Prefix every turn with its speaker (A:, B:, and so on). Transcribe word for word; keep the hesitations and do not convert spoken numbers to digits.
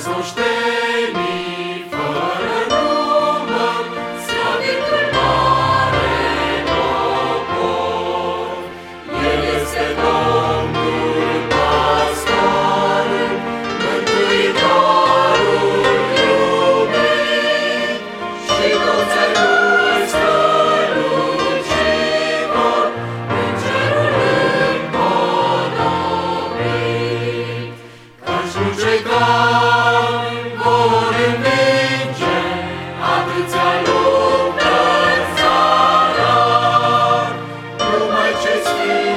A: oștenii fără număr, slăvitul mare popor. El este Domnul pastorul, Mântuitorul iubit, și toți ai lui strălucitor în cerul împodobit. Căci nu cei care vor învinge atâția luptă în țara, numai cei sfinți